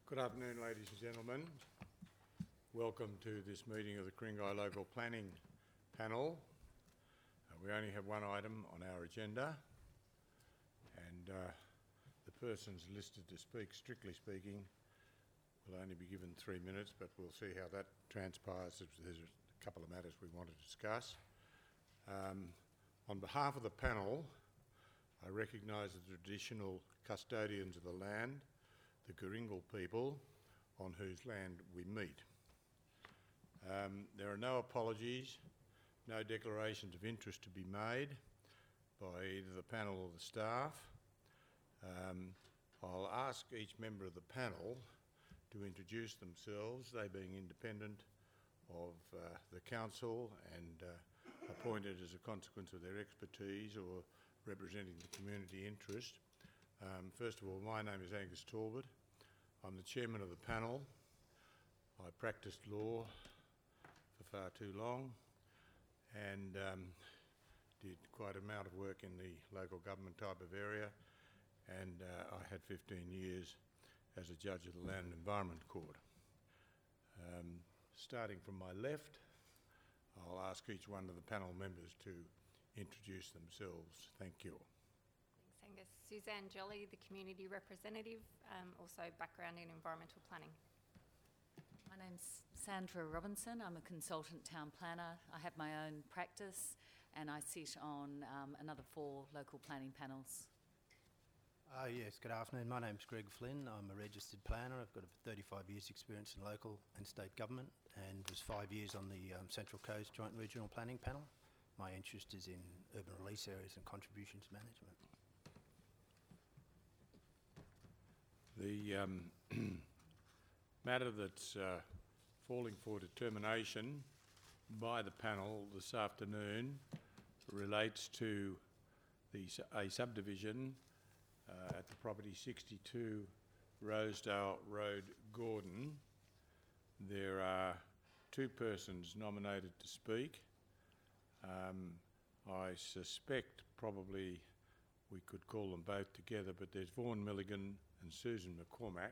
Good afternoon, ladies and gentlemen. Welcome to this meeting of the Ku-ring-gai Local Planning Panel. We only have one item on our agenda, and the persons listed to speak, strictly speaking, will only be given 3 minutes, but we'll see how that transpires. There's a couple of matters we want to discuss. On behalf of the panel, I recognise the traditional custodians of the land, the Ku-ring-gai people, on whose land we meet. There are no apologies, no declarations of interest to be made by either the panel or the staff. I'll ask each member of the panel to introduce themselves, they being independent of the council and appointed as a consequence of their expertise or representing the community interest. First of all, my name is Angus Talbot. I'm the chairman of the panel. I practiced law for far too long and did quite an amount of work in the local government type of area, and I had 15 years as a judge of the Land and Environment Court. Starting from my left, I'll ask each one of the panel members to introduce themselves. Thank you. Thanks, Angus. Suzanne Jolly, the community representative, also background in environmental planning. My name's Sandra Robinson. I'm a consultant town planner. I have my own practice and I sit on another 4 local planning panels. Yes, good afternoon. My name's Greg Flynn. I'm a registered planner. I've got a 35 years experience in local and state government and was 5 years on the Central Coast Joint Regional Planning Panel. My interest is in urban release areas and contributions management. The matter that's falling for determination by the panel this afternoon relates to a subdivision at the property 62 Rosedale Road, Gordon. There are 2 persons nominated to speak. I suspect probably we could call them both together, but there's Vaughan Milligan and Susan McCormack.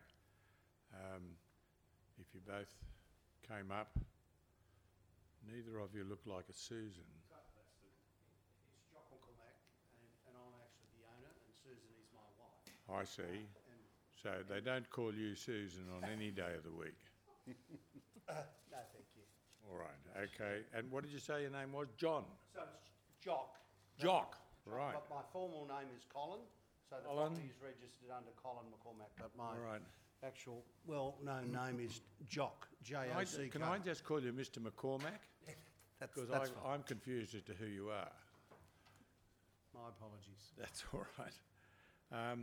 If you both came up, neither of you look like a Susan. It's Jock McCormack and I'm actually the owner and Susan is my wife. I see. So they don't call you Susan on any day of the week? No, thank you. All right, okay. And what did you say your name was? John? So it's Jock. Jock, right. But my formal name is Colin, so the Colin. property is registered under Colin McCormack, but my All right. actual well-known name is Jock, J-O-C-K. Can I just call you Mr. McCormack? Because That's fine. I'm confused as to who you are. My apologies. That's all right.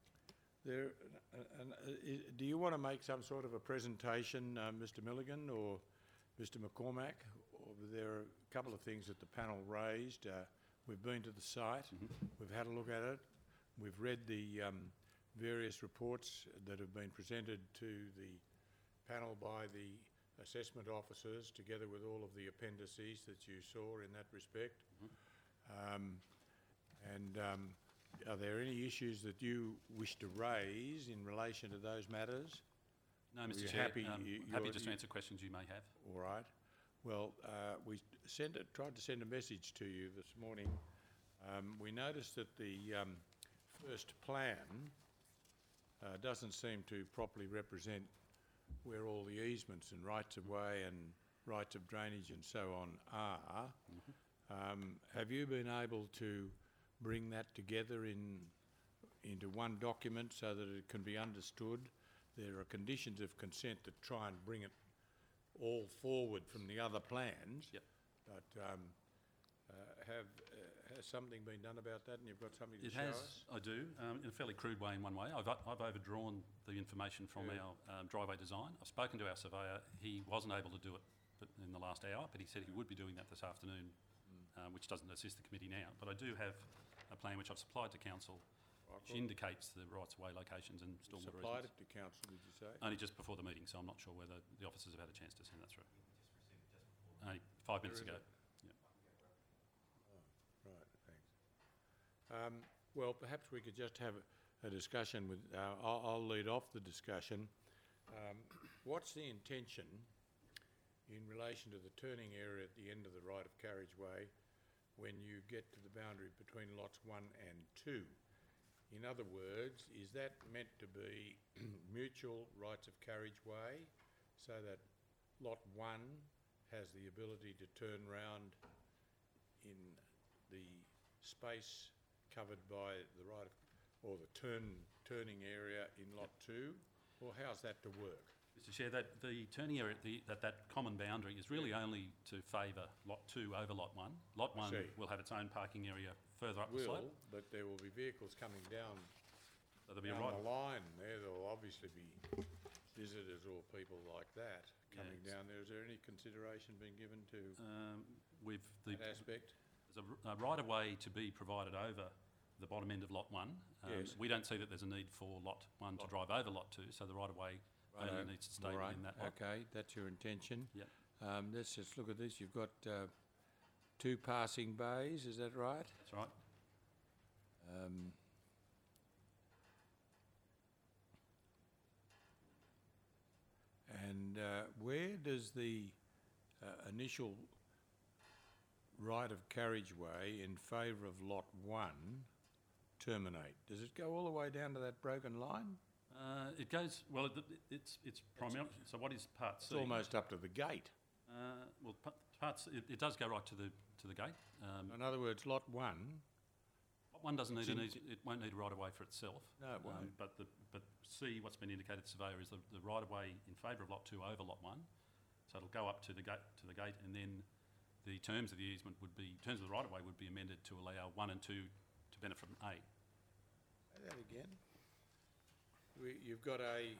Do you want to make some sort of a presentation, Mr. Milligan or Mr. McCormack? Or there are a couple of things that the panel raised. We've been to the site, we've had a look at it, we've read the various reports that have been presented to the panel by the assessment officers, together with all of the appendices that you saw in that respect. Are there any issues that you wish to raise in relation to those matters? No, Mr. Chair. Happy just to answer questions you may have. All right. Well, we tried to send a message to you this morning. We noticed that the first plan doesn't seem to properly represent where all the easements and rights of way and rights of drainage and so on are. Have you been able to bring that together into one document so that it can be understood? There are conditions of consent that try and bring it all forward from the other plans. Yep. But has something been done about that, and you've got something to show us? I do, in a fairly crude way in one way. I've overdrawn the information from our driveway design. I've spoken to our surveyor. He wasn't able to do it in the last hour, but he said he would be doing that this afternoon, which doesn't assist the committee now. But I do have a plan which I've supplied to council, which indicates the rights-of-way locations and stormwater Supplied easements. it to council, did you say? Only just before the meeting, so I'm not sure whether the officers have had a chance to send that through. Only 5 minutes ago. Yeah. Right, thanks. Well, perhaps we could just have a discussion with, I'll lead off the discussion. What's the intention in relation to the turning area at the end of the right of carriageway when you get to the boundary between lots 1 and 2? In other words, is that meant to be mutual rights of carriageway so that lot 1 has the ability to turn round in the space covered by the right of, or the turning area in lot 2, or how's that to work? Mr Chair, that the turning area, that common boundary is really only to favour lot 2 over lot 1. Lot 1 see. will have its own parking area further up the slope. But there will be vehicles coming down So there'll be a down right. the line there. There will obviously be visitors or people like that coming Yes. down there. Is there any consideration being given to With the that aspect? There's a right-of-way to be provided over the bottom end of lot 1. Yes. We don't see that there's a need for lot 1 to drive over lot 2, so the right-of-way only needs to stay within that lot. Okay, that's your intention. Yep. Let's just look at this. You've got 2 passing bays, is that right? That's right. And where does the initial right of carriageway in favour of lot 1 terminate? Does it go all the way down to that broken line? It goes, well, it's primarily, so what is part C? It's almost up to the gate. Well, parts, it does go right to the gate. In other words, lot 1, Lot 1 doesn't need it won't need a right-of-way for itself. No, it won't. But C, what's been indicated to surveyor, is the right-of-way in favour of lot 2 over lot 1. So it'll go up to the gate, and then the terms of the easement would be, terms of the right-of-way would be amended to allow 1 and 2 to benefit from A. say that again. You've got a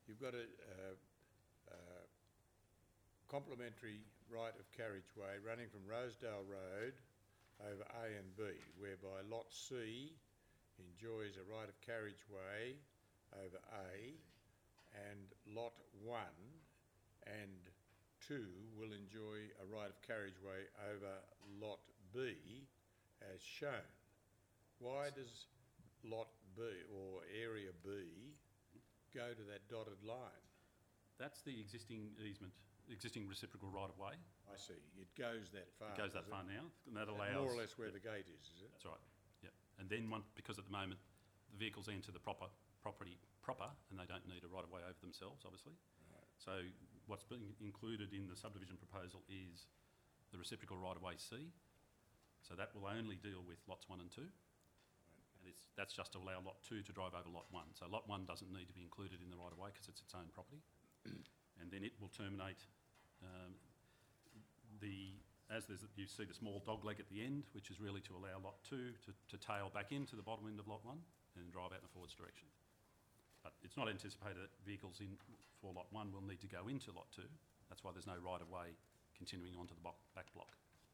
complementary right of carriageway running from Rosedale Road over A and B, whereby lot C enjoys a right of carriageway over A, and lot 1 and 2 will enjoy a right of carriageway over lot B as shown. Why does lot B or area B go to that dotted line? That's the existing easement, existing reciprocal right-of-way. I see. It goes that far. It goes that does far now, and that That's allows... more or less where the gate is it? That's right, yeah. And then because at the moment, the vehicles enter the property proper, and they don't need a right-of-way over themselves, obviously. Right. So what's being included in the subdivision proposal is the reciprocal right-of-way C. So that will only deal with lots 1 and 2. And that's just to allow lot 2 to drive over lot 1. So lot 1 doesn't need to be included in the right-of-way because it's its own property. And then it will terminate you see the small dogleg at the end, which is really to allow lot 2 to tail back into the bottom end of lot 1 and drive out in a forwards direction. But it's not anticipated that vehicles for lot 1 will need to go into lot 2. That's why there's no right-of-way continuing onto the back block.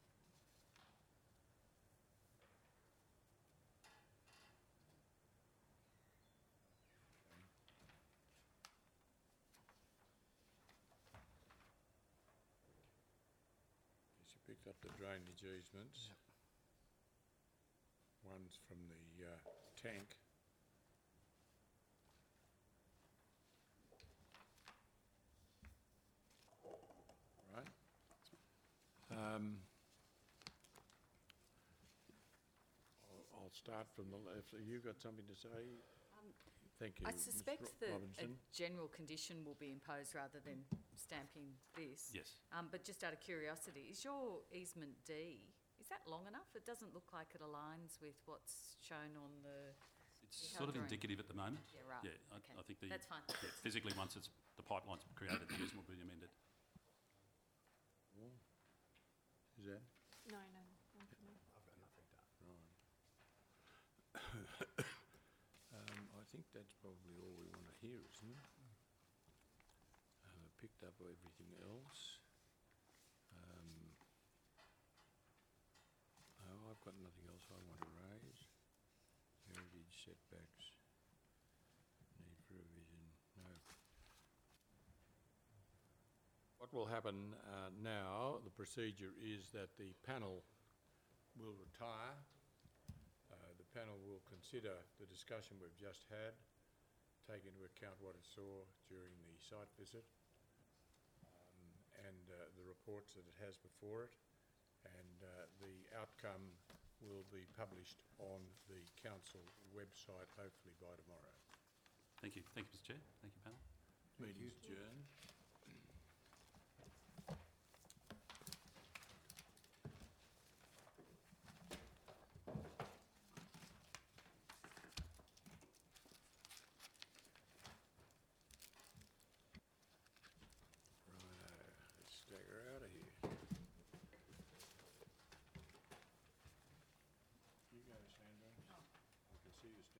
Yes, you picked up the drainage easements. One's from the tank. Right. I'll start from the left. Have you got something to say? Thank you, I Ms. suspect that a Robinson. general condition will be imposed rather than stamping this. Yes. But just out of curiosity, is your easement D, is that long enough? It doesn't look like it aligns with what's shown on the... It's Yeah, sort of drawing. indicative at the moment. Yeah, right. Yeah, Okay. I think That's fine. yeah, physically once the pipeline's created, the easement will be amended. Is that? No, no, none for me. I've got nothing done. Right. I think that's probably all we want to hear, isn't it? I've picked up everything else. No, I've got nothing else I want to raise. Heritage setbacks, need for revision, no. What will happen now, the procedure is that the panel will retire. The panel will consider the discussion we've just had, take into account what it saw during the site visit and the reports that it has before it, and the outcome will be published on the council website hopefully by tomorrow. Thank you. Thank you, Mr Chair. Thank you, panel. Meeting's adjourned.